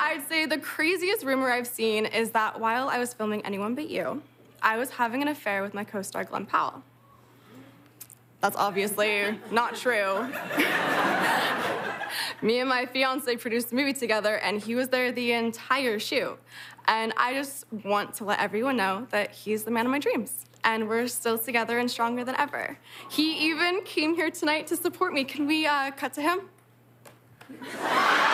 I'd say the craziest rumor I've seen is that while I was filming Anyone But You, I was having an affair with my co-star Glenn Powell. That's obviously not true. Me and my fiance produced a movie together, and he was there the entire shoot. And I just want to let everyone know that he's the man of my dreams. And we're still together and stronger than ever. He even came here tonight to support me. Can we cut to him?